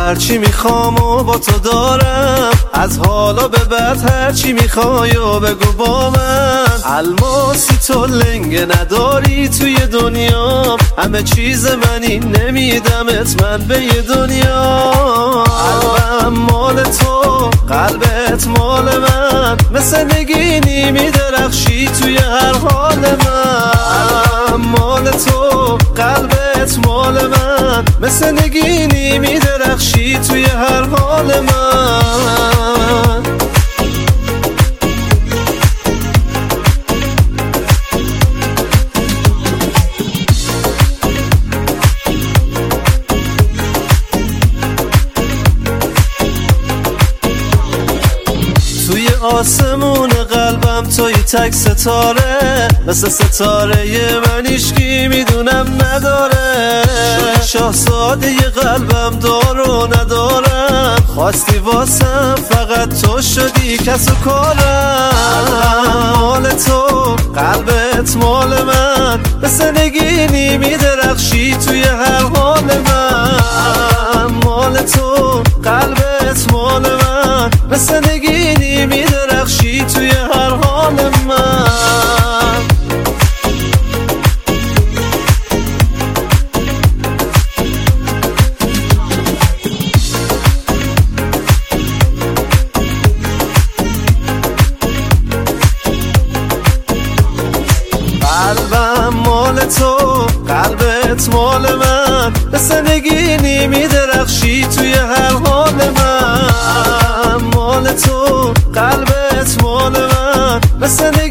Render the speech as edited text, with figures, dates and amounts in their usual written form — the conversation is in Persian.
هرچی میخوام و با تو دارم، از حالا به بعد هرچی میخوای و بگو با من. الماسی تو لنگه نداری توی دنیا، همه چیز منی نمیدمت من به یه دنیا. قلبم مال تو، قلبت مال من، مثل نگینی میدرخشی توی هر حال من. مال تو، قلبت مال من، مثل نگینی میدرخشی توی هر حال من. توی آسمون قلبم توی تک ستاره، مثل ستاره من هیچکی میدونم نداره. شاهزاده قلبم دارو ندارم، خواستی واسم فقط تو شدی کس و کارم. مال تو، قلبت مال من، مثل نگینی میدرخشی توی هر حال من. مال تو، قلبت مال من، مثل نگینی میدرخشی توی هر حال من. قلبم مال تو، قلبت مال من، مثل نگینی میدرخشی توی هر حال من. مال تو، قلبت مال من، مثل